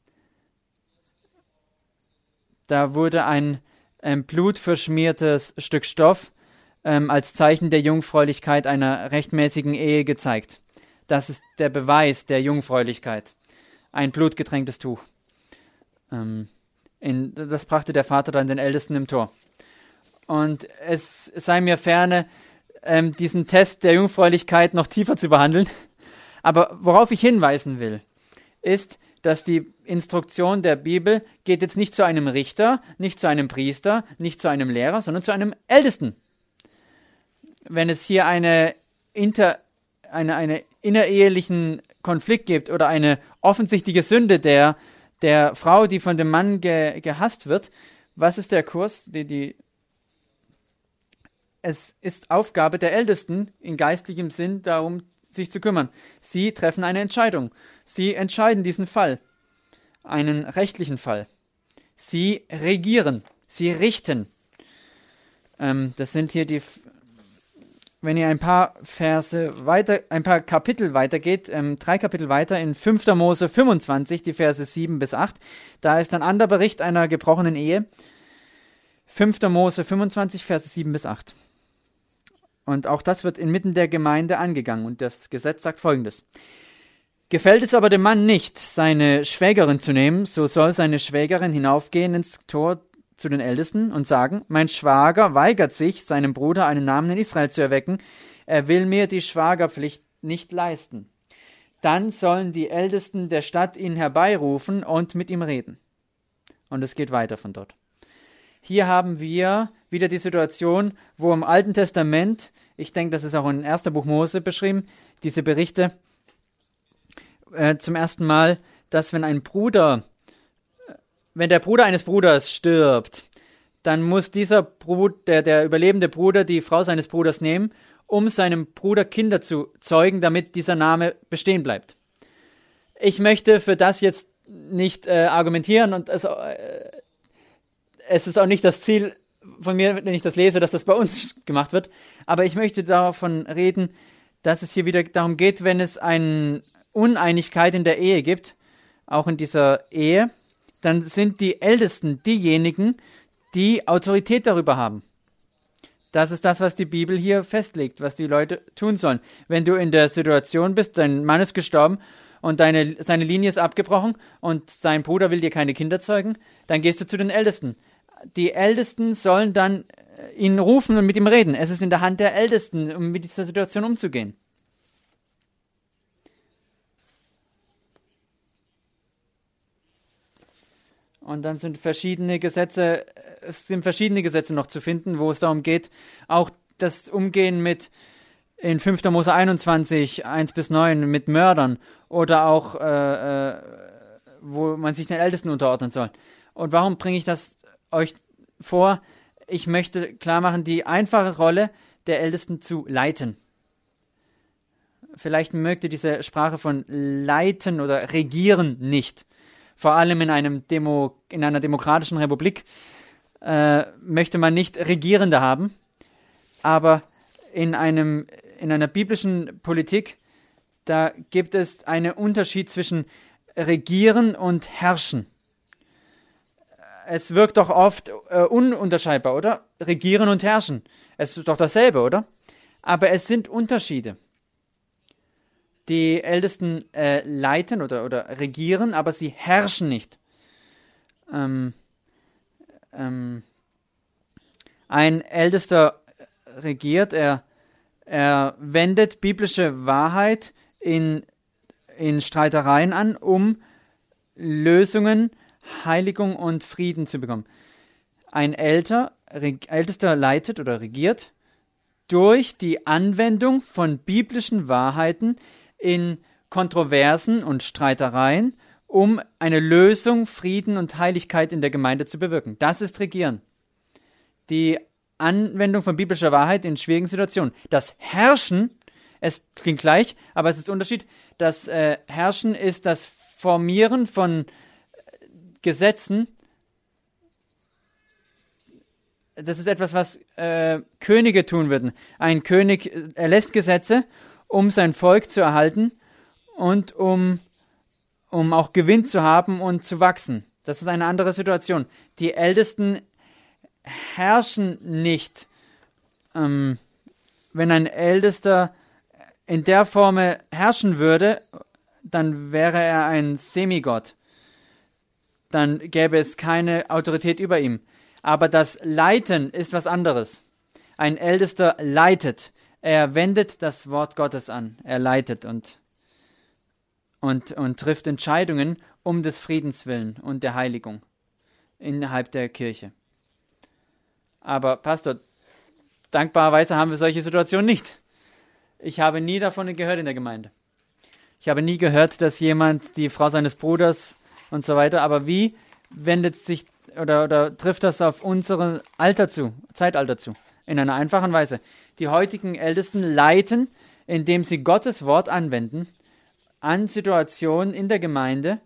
da wurde ein, ein blutverschmiertes Stück Stoff ähm, als Zeichen der Jungfräulichkeit einer rechtmäßigen Ehe gezeigt. Das ist der Beweis der Jungfräulichkeit. Ein blutgetränktes Tuch. Ähm, in, das brachte der Vater dann den Ältesten im Tor. Und es sei mir ferne, ähm, diesen Test der Jungfräulichkeit noch tiefer zu behandeln. Aber worauf ich hinweisen will, ist, dass die Instruktion der Bibel geht jetzt nicht zu einem Richter, nicht zu einem Priester, nicht zu einem Lehrer, sondern zu einem Ältesten. Wenn es hier eine, inter, eine, eine innerehelichen Konflikt gibt oder eine offensichtliche Sünde der, der Frau, die von dem Mann ge, gehasst wird, was ist der Kurs? Die, die, es ist Aufgabe der Ältesten in geistigem Sinn darum, sich zu kümmern. Sie treffen eine Entscheidung. Sie entscheiden diesen Fall, einen rechtlichen Fall. Sie regieren, sie richten. Ähm, das sind hier die, wenn ihr ein paar Verse weiter, ein paar Kapitel weitergeht, ähm, drei Kapitel weiter in fünfter Mose fünfundzwanzig, die Verse sieben bis acht, da ist ein anderer Bericht einer gebrochenen Ehe. fünfter Mose fünfundzwanzig, Verse sieben bis acht. Und auch das wird inmitten der Gemeinde angegangen. Und das Gesetz sagt Folgendes. Gefällt es aber dem Mann nicht, seine Schwägerin zu nehmen, so soll seine Schwägerin hinaufgehen ins Tor zu den Ältesten und sagen, mein Schwager weigert sich, seinem Bruder einen Namen in Israel zu erwecken. Er will mir die Schwagerpflicht nicht leisten. Dann sollen die Ältesten der Stadt ihn herbeirufen und mit ihm reden. Und es geht weiter von dort. Hier haben wir wieder die Situation, wo im Alten Testament, ich denke, das ist auch in erster Buch Mose beschrieben, diese Berichte äh, zum ersten Mal, dass wenn ein Bruder, wenn der Bruder eines Bruders stirbt, dann muss dieser Bruder, der, der überlebende Bruder die Frau seines Bruders nehmen, um seinem Bruder Kinder zu zeugen, damit dieser Name bestehen bleibt. Ich möchte für das jetzt nicht äh, argumentieren und es, äh, es ist auch nicht das Ziel von mir, wenn ich das lese, dass das bei uns gemacht wird. Aber ich möchte davon reden, dass es hier wieder darum geht, wenn es eine Uneinigkeit in der Ehe gibt, auch in dieser Ehe, dann sind die Ältesten diejenigen, die Autorität darüber haben. Das ist das, was die Bibel hier festlegt, was die Leute tun sollen. Wenn du in der Situation bist, dein Mann ist gestorben und deine, seine Linie ist abgebrochen und sein Bruder will dir keine Kinder zeugen, dann gehst du zu den Ältesten. Die Ältesten sollen dann ihn rufen und mit ihm reden. Es ist in der Hand der Ältesten, um mit dieser Situation umzugehen. Und dann sind verschiedene Gesetze, es sind verschiedene Gesetze noch zu finden, wo es darum geht, auch das Umgehen mit in fünfter Mose einundzwanzig, eins bis neun, mit Mördern oder auch, äh, äh, wo man sich den Ältesten unterordnen soll. Und warum bringe ich das euch vor? Ich möchte klar machen, die einfache Rolle der Ältesten zu leiten. Vielleicht mögt ihr diese Sprache von leiten oder regieren nicht. Vor allem in, einem Demo, in einer demokratischen Republik äh, möchte man nicht Regierende haben, aber in, einem, in einer biblischen Politik, da gibt es einen Unterschied zwischen Regieren und Herrschen. es wirkt doch oft äh, ununterscheidbar, oder? Regieren und herrschen. Es ist doch dasselbe, oder? Aber es sind Unterschiede. Die Ältesten äh, leiten oder, oder regieren, aber sie herrschen nicht. Ähm, ähm, ein Ältester regiert, er, er wendet biblische Wahrheit in, in Streitereien an, um Lösungen, Heiligung und Frieden zu bekommen. Ein Älter, Reg, Ältester leitet oder regiert durch die Anwendung von biblischen Wahrheiten in Kontroversen und Streitereien, um eine Lösung, Frieden und Heiligkeit in der Gemeinde zu bewirken. Das ist Regieren. Die Anwendung von biblischer Wahrheit in schwierigen Situationen. Das Herrschen, es klingt gleich, aber es ist Unterschied. Das äh, Herrschen ist das Formieren von Gesetzen. Das ist etwas, was äh, Könige tun würden. Ein König erlässt Gesetze, um sein Volk zu erhalten und um, um auch Gewinn zu haben und zu wachsen. Das ist eine andere Situation. Die Ältesten herrschen nicht. Ähm, wenn ein Ältester in der Form herrschen würde, dann wäre er ein Semigott. Dann gäbe es keine Autorität über ihm. Aber das Leiten ist was anderes. Ein Ältester leitet. Er wendet das Wort Gottes an. Er leitet und, und, und trifft Entscheidungen um des Friedens willen und der Heiligung innerhalb der Kirche. Aber Pastor, dankbarerweise haben wir solche Situationen nicht. Ich habe nie davon gehört in der Gemeinde. Ich habe nie gehört, dass jemand die Frau seines Bruders und so weiter, aber wie wendet sich oder, oder trifft das auf unser Alter zu, Zeitalter zu? In einer einfachen Weise. Die heutigen Ältesten leiten, indem sie Gottes Wort anwenden, an Situationen in der Gemeinde,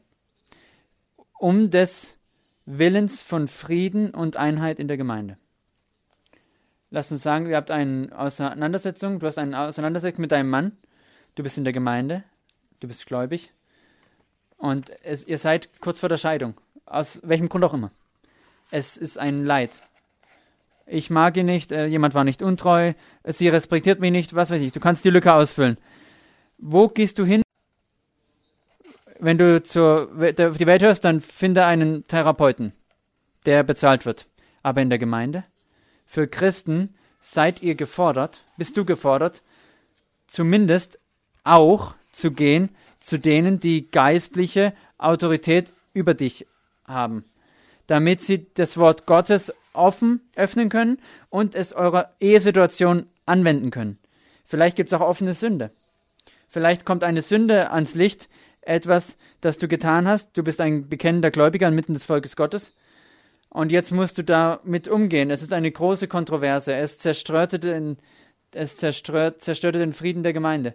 um des Willens von Frieden und Einheit in der Gemeinde. Lass uns sagen, ihr habt eine Auseinandersetzung, du hast eine Auseinandersetzung mit deinem Mann, du bist in der Gemeinde, du bist gläubig und es, ihr seid kurz vor der Scheidung, aus welchem Grund auch immer. Es ist ein Leid. Ich mag ihn nicht, äh, jemand war nicht untreu, sie respektiert mich nicht, was weiß ich, du kannst die Lücke ausfüllen. Wo gehst du hin? Wenn du zur, auf die Welt hörst, dann finde einen Therapeuten, der bezahlt wird. Aber in der Gemeinde? Für Christen seid ihr gefordert, bist du gefordert, zumindest auch zu gehen zu denen, die geistliche Autorität über dich haben, damit sie das Wort Gottes offen öffnen können und es eurer Ehesituation anwenden können. Vielleicht gibt es auch offene Sünde. Vielleicht kommt eine Sünde ans Licht, etwas, das du getan hast. Du bist ein bekennender Gläubiger inmitten des Volkes Gottes. Und jetzt musst du damit umgehen. Es ist eine große Kontroverse. Es zerstörte den, es zerstört, zerstörte den Frieden der Gemeinde.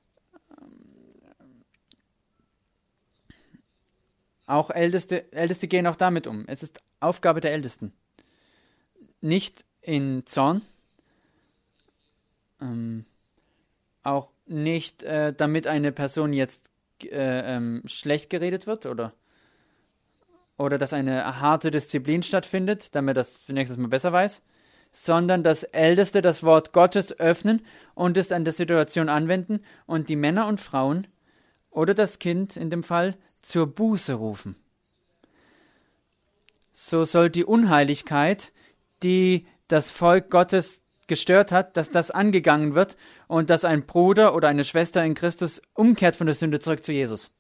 Auch Älteste, Älteste gehen auch damit um. Es ist Aufgabe der Ältesten. Nicht in Zorn, ähm, auch nicht, äh, damit eine Person jetzt äh, ähm, schlecht geredet wird oder oder dass eine harte Disziplin stattfindet, damit das nächstes Mal besser weiß, sondern dass Älteste das Wort Gottes öffnen und es an der Situation anwenden und die Männer und Frauen oder das Kind in dem Fall zur Buße rufen. So soll die Unheiligkeit, die das Volk Gottes gestört hat, dass das angegangen wird und dass ein Bruder oder eine Schwester in Christus umkehrt von der Sünde zurück zu Jesus.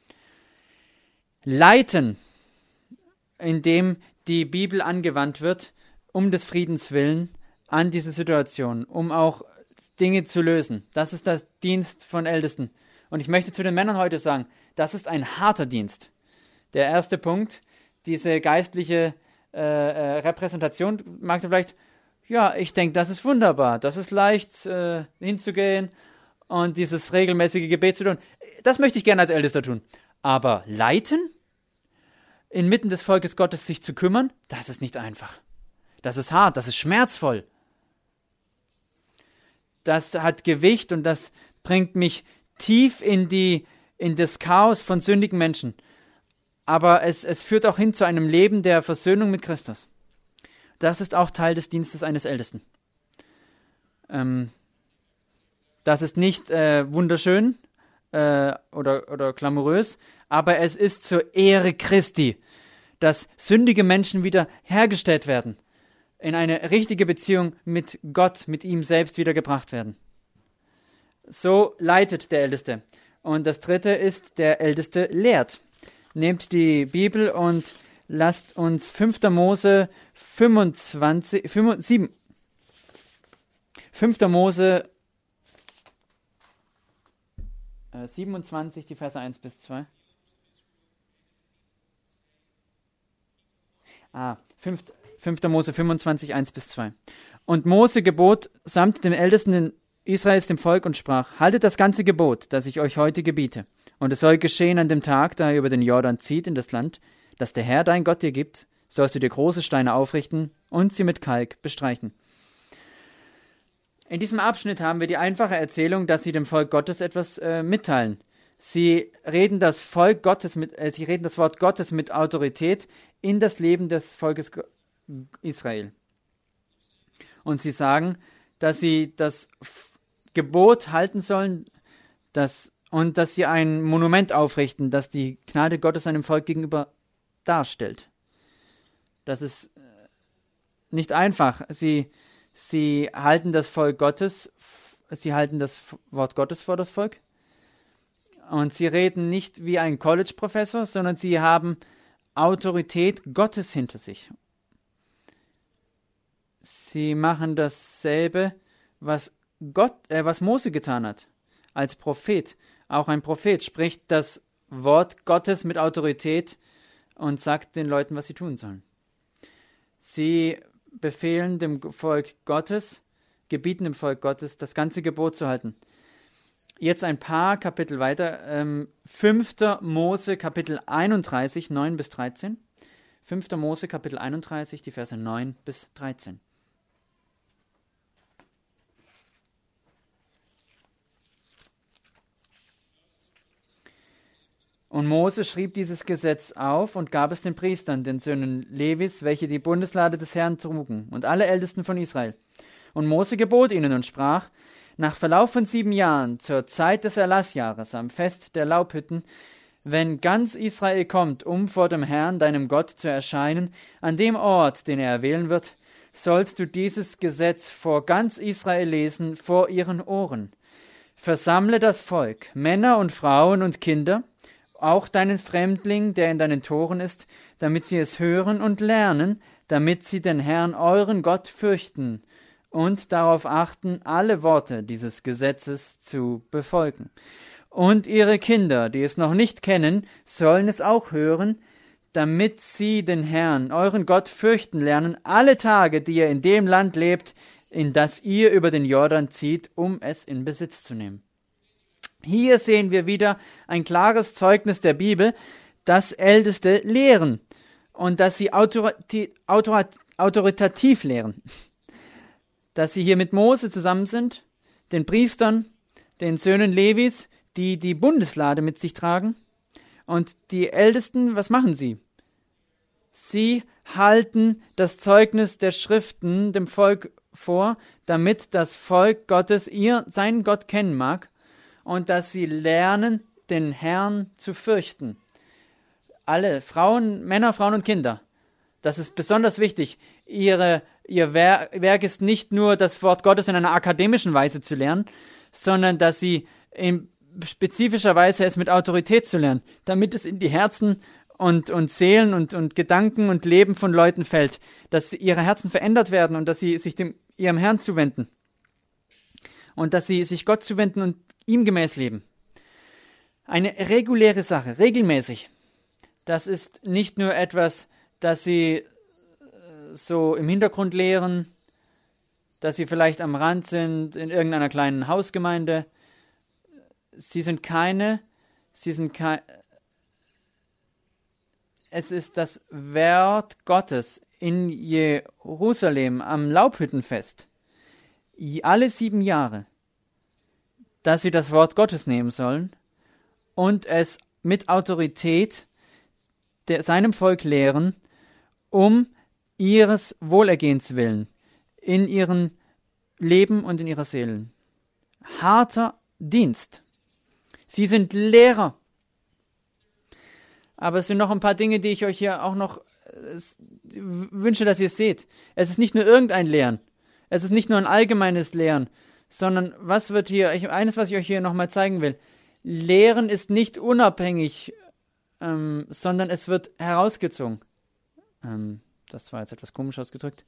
Leiten, indem die Bibel angewandt wird, um des Friedens willen, an diese Situation, um auch Dinge zu lösen. Das ist der Dienst von Ältesten. Und ich möchte zu den Männern heute sagen, das ist ein harter Dienst. Der erste Punkt, diese geistliche äh, äh, Repräsentation, mag du vielleicht, ja, ich denke, das ist wunderbar, das ist leicht äh, hinzugehen und dieses regelmäßige Gebet zu tun. Das möchte ich gerne als Ältester tun. Aber leiten? Inmitten des Volkes Gottes sich zu kümmern, das ist nicht einfach. Das ist hart, das ist schmerzvoll. Das hat Gewicht und das bringt mich tief in die, in das Chaos von sündigen Menschen. aber es, es führt auch hin zu einem Leben der Versöhnung mit Christus. Das ist auch Teil des Dienstes eines Ältesten. Ähm, das ist nicht äh, wunderschön äh, oder, oder glamourös, aber es ist zur Ehre Christi, dass sündige Menschen wieder hergestellt werden, in eine richtige Beziehung mit Gott, mit ihm selbst wiedergebracht werden. So leitet der Älteste. Und das dritte ist, der Älteste lehrt. Nehmt die Bibel und lasst uns fünfter Mose fünfundzwanzig, fünf, sieben, fünfter Mose äh, siebenundzwanzig, die Verse eins bis zwei. Ah, fünfter Mose fünfundzwanzig, eins bis zwei. Und Mose gebot samt dem Ältesten Israels dem Volk und sprach: Haltet das ganze Gebot, das ich euch heute gebiete. Und es soll geschehen an dem Tag, da ihr über den Jordan zieht in das Land, das der Herr dein Gott dir gibt, sollst du dir große Steine aufrichten und sie mit Kalk bestreichen. In diesem Abschnitt haben wir die einfache Erzählung, dass sie dem Volk Gottes etwas äh, mitteilen. Sie reden das Volk Gottes mit, äh, sie reden das Wort Gottes mit Autorität in das Leben des Volkes Israel. Und sie sagen, dass sie das Gebot halten sollen, dass, und dass sie ein Monument aufrichten, das die Gnade Gottes seinem Volk gegenüber darstellt. Das ist nicht einfach. Sie, sie halten das Volk Gottes, sie halten das Wort Gottes vor das Volk. Und sie reden nicht wie ein College-Professor, sondern sie haben Autorität Gottes hinter sich. Sie machen dasselbe, was Gott, äh, was Mose getan hat, als Prophet. Auch ein Prophet spricht das Wort Gottes mit Autorität und sagt den Leuten, was sie tun sollen. Sie befehlen dem Volk Gottes, gebieten dem Volk Gottes, das ganze Gebot zu halten. Jetzt ein paar Kapitel weiter, ähm, fünfter Mose Kapitel einunddreißig, neun bis dreizehn. fünfter Mose Kapitel einunddreißig, die Verse neun bis dreizehn. Und Mose schrieb dieses Gesetz auf und gab es den Priestern, den Söhnen Levis, welche die Bundeslade des Herrn trugen, und alle Ältesten von Israel. Und Mose gebot ihnen und sprach: Nach Verlauf von sieben Jahren, zur Zeit des Erlassjahres, am Fest der Laubhütten, wenn ganz Israel kommt, um vor dem Herrn, deinem Gott, zu erscheinen, an dem Ort, den er erwählen wird, sollst du dieses Gesetz vor ganz Israel lesen, vor ihren Ohren. Versammle das Volk, Männer und Frauen und Kinder, auch deinen Fremdling, der in deinen Toren ist, damit sie es hören und lernen, damit sie den Herrn, euren Gott, fürchten und darauf achten, alle Worte dieses Gesetzes zu befolgen. Und ihre Kinder, die es noch nicht kennen, sollen es auch hören, damit sie den Herrn, euren Gott, fürchten lernen, alle Tage, die ihr in dem Land lebt, in das ihr über den Jordan zieht, um es in Besitz zu nehmen. Hier sehen wir wieder ein klares Zeugnis der Bibel, dass Älteste lehren und dass sie autorati- autorat- autoritativ lehren. Dass sie hier mit Mose zusammen sind, den Priestern, den Söhnen Levis, die die Bundeslade mit sich tragen. Und die Ältesten, was machen sie? Sie halten das Zeugnis der Schriften dem Volk vor, damit das Volk Gottes ihr, seinen Gott kennen mag und dass sie lernen, den Herrn zu fürchten. Alle, Frauen, Männer, Frauen und Kinder. Das ist besonders wichtig. Ihre, ihr Werk ist nicht nur, das Wort Gottes in einer akademischen Weise zu lernen, sondern dass sie in spezifischer Weise es mit Autorität zu lernen, damit es in die Herzen und, und Seelen und, und Gedanken und Leben von Leuten fällt, dass ihre Herzen verändert werden und dass sie sich dem, ihrem Herrn zuwenden und dass sie sich Gott zuwenden und ihm gemäß leben. Eine reguläre Sache, regelmäßig. Das ist nicht nur etwas, das sie so im Hintergrund lehren, dass sie vielleicht am Rand sind in irgendeiner kleinen Hausgemeinde. Sie sind keine, sie sind kein, es ist das Wort Gottes in Jerusalem am Laubhüttenfest, alle sieben Jahre, dass sie das Wort Gottes nehmen sollen und es mit Autorität der, seinem Volk lehren, um ihres Wohlergehens willen, in ihrem Leben und in ihrer Seelen. Harter Dienst. Sie sind Lehrer. Aber es sind noch ein paar Dinge, die ich euch hier auch noch äh, wünsche, dass ihr es seht. Es ist nicht nur irgendein Lehren. Es ist nicht nur ein allgemeines Lehren, sondern was wird hier, ich, eines, was ich euch hier nochmal zeigen will. Lehren ist nicht unabhängig, ähm, sondern es wird herausgezogen. Ähm, das war jetzt etwas komisch ausgedrückt.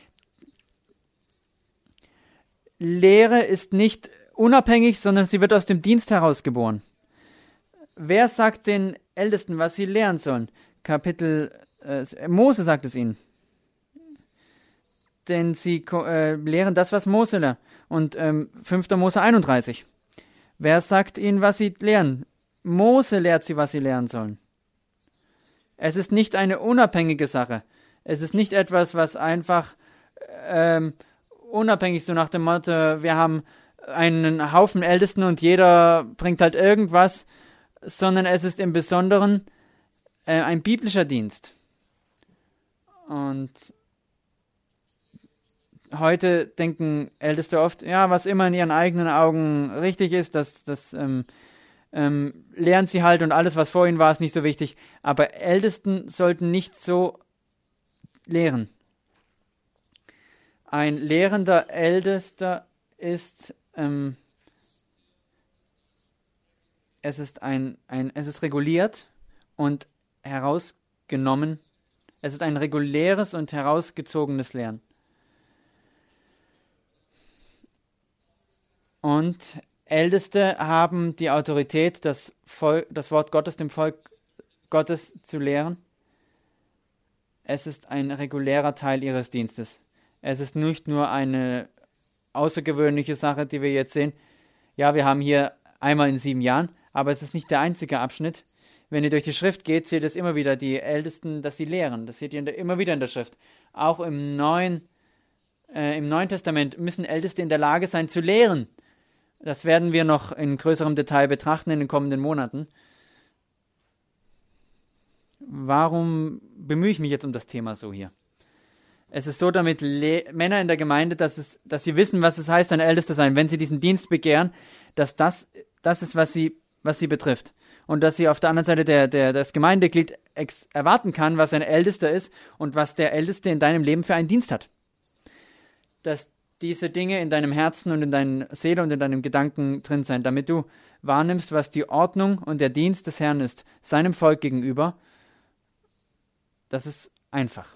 Lehre ist nicht unabhängig, sondern sie wird aus dem Dienst herausgeboren. Wer sagt den Ältesten, was sie lehren sollen? Kapitel, äh, Mose sagt es ihnen. Denn sie äh, lehren das, was Mose lehrt. Und ähm, fünfter Mose einunddreißig. Wer sagt ihnen, was sie lehren? Mose lehrt sie, was sie lehren sollen. Es ist nicht eine unabhängige Sache. Es ist nicht etwas, was einfach ähm, unabhängig so nach dem Motto, wir haben einen Haufen Ältesten und jeder bringt halt irgendwas, sondern es ist im Besonderen äh, ein biblischer Dienst. Und heute denken Älteste oft, ja, was immer in ihren eigenen Augen richtig ist, das, das ähm, ähm, lernen sie halt und alles, was vor ihnen war, ist nicht so wichtig. Aber Ältesten sollten nicht so lehren. Ein lehrender Ältester ist, ähm, es ist ein, ein, es ist reguliert und herausgenommen. Es ist ein reguläres und herausgezogenes Lehren. Und Älteste haben die Autorität, das, Volk, das Wort Gottes dem Volk Gottes zu lehren. Es ist ein regulärer Teil ihres Dienstes. Es ist nicht nur eine außergewöhnliche Sache, die wir jetzt sehen. Ja, wir haben hier einmal in sieben Jahren, aber es ist nicht der einzige Abschnitt. Wenn ihr durch die Schrift geht, seht ihr immer wieder die Ältesten, dass sie lehren. Das seht ihr in der, immer wieder in der Schrift. Auch im Neuen, äh, im Neuen Testament müssen Älteste in der Lage sein zu lehren. Das werden wir noch in größerem Detail betrachten in den kommenden Monaten. Warum bemühe ich mich jetzt um das Thema so hier? Es ist so, damit Le- Männer in der Gemeinde, dass, es, dass sie wissen, was es heißt, ein Ältester sein, wenn sie diesen Dienst begehren, dass das, das ist, was sie, was sie betrifft. Und dass sie auf der anderen Seite der, der, das Gemeindeglied ex- erwarten kann, was ein Ältester ist und was der Älteste in deinem Leben für einen Dienst hat. Dass diese Dinge in deinem Herzen und in deiner Seele und in deinem Gedanken drin sein, damit du wahrnimmst, was die Ordnung und der Dienst des Herrn ist, seinem Volk gegenüber. Das ist einfach.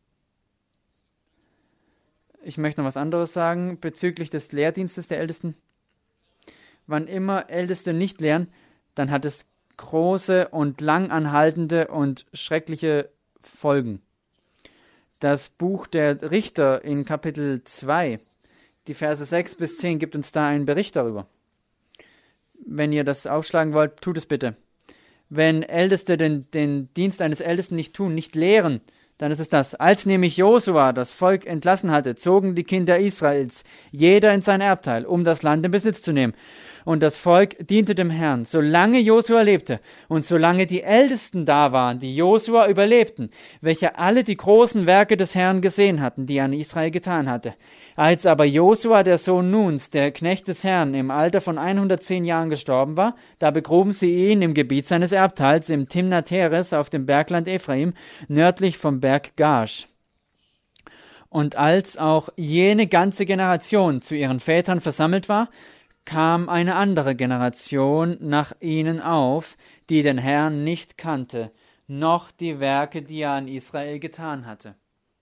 Ich möchte noch was anderes sagen bezüglich des Lehrdienstes der Ältesten. Wann immer Älteste nicht lehren, dann hat es große und langanhaltende und schreckliche Folgen. Das Buch der Richter in Kapitel zwei, die Verse sechs bis zehn, gibt uns da einen Bericht darüber. Wenn ihr das aufschlagen wollt, tut es bitte. Wenn Älteste den, den Dienst eines Ältesten nicht tun, nicht lehren, dann ist es das. Als nämlich Josua das Volk entlassen hatte, zogen die Kinder Israels, jeder in sein Erbteil, um das Land in Besitz zu nehmen. Und das Volk diente dem Herrn, solange Josua lebte und solange die Ältesten da waren, die Josua überlebten, welche alle die großen Werke des Herrn gesehen hatten, die er an Israel getan hatte. Als aber Josua, der Sohn Nuns, der Knecht des Herrn, im Alter von hundertzehn Jahren gestorben war, da begruben sie ihn im Gebiet seines Erbteils im Timnath Heres auf dem Bergland Ephraim, nördlich vom Berg Gash. Und als auch jene ganze Generation zu ihren Vätern versammelt war, kam eine andere Generation nach ihnen auf, die den Herrn nicht kannte, noch die Werke, die er an Israel getan hatte.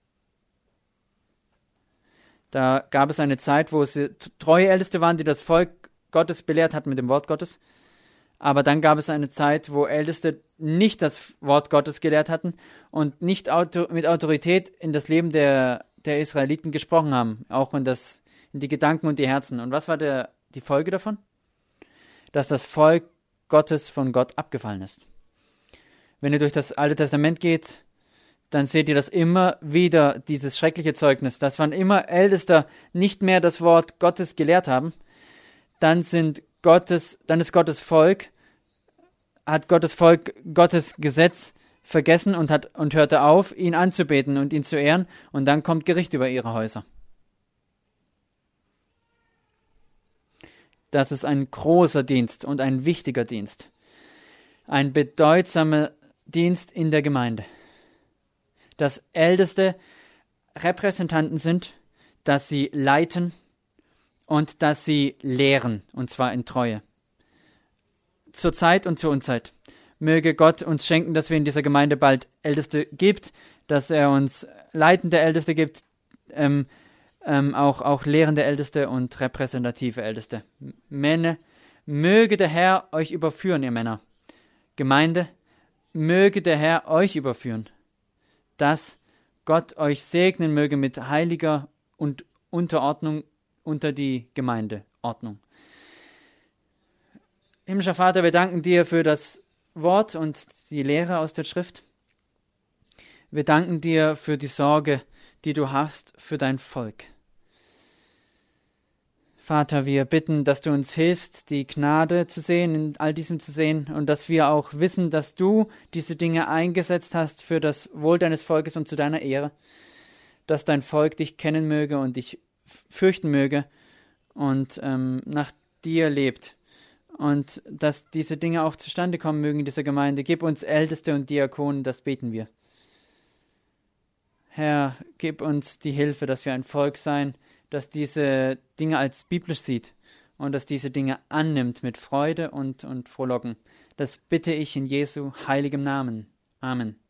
Da gab es eine Zeit, wo es treue Älteste waren, die das Volk Gottes belehrt hatten mit dem Wort Gottes. Aber dann gab es eine Zeit, wo Älteste nicht das Wort Gottes gelehrt hatten und nicht auto- mit Autorität in das Leben der, der Israeliten gesprochen haben, auch in, das, in die Gedanken und die Herzen. Und was war der Die Folge davon? Dass das Volk Gottes von Gott abgefallen ist. Wenn ihr durch das Alte Testament geht, dann seht ihr das immer wieder, dieses schreckliche Zeugnis, dass wann immer Ältester nicht mehr das Wort Gottes gelehrt haben, dann sind Gottes, dann ist Gottes Volk, hat Gottes Volk Gottes Gesetz vergessen und, hat, und hörte auf, ihn anzubeten und ihn zu ehren, und dann kommt Gericht über ihre Häuser. Das ist ein großer Dienst und ein wichtiger Dienst. Ein bedeutsamer Dienst in der Gemeinde. Dass Älteste Repräsentanten sind, dass sie leiten und dass sie lehren, und zwar in Treue. Zur Zeit und zur Unzeit. Möge Gott uns schenken, dass wir in dieser Gemeinde bald Älteste gibt, dass er uns leitende Älteste gibt, ähm, ähm, auch, auch lehrende Älteste und repräsentative Älteste. Männer, möge der Herr euch überführen, ihr Männer. Gemeinde, möge der Herr euch überführen, dass Gott euch segnen möge mit heiliger und Unterordnung unter die Gemeindeordnung. Himmlischer Vater, wir danken dir für das Wort und die Lehre aus der Schrift. Wir danken dir für die Sorge, die du hast für dein Volk. Vater, wir bitten, dass du uns hilfst, die Gnade zu sehen, in all diesem zu sehen, und dass wir auch wissen, dass du diese Dinge eingesetzt hast für das Wohl deines Volkes und zu deiner Ehre, dass dein Volk dich kennen möge und dich fürchten möge und ähm, nach dir lebt, und dass diese Dinge auch zustande kommen mögen in dieser Gemeinde. Gib uns Älteste und Diakonen, das beten wir. Herr, gib uns die Hilfe, dass wir ein Volk sein, das diese Dinge als biblisch sieht und dass diese Dinge annimmt mit Freude und, und Frohlocken. Das bitte ich in Jesu heiligem Namen. Amen.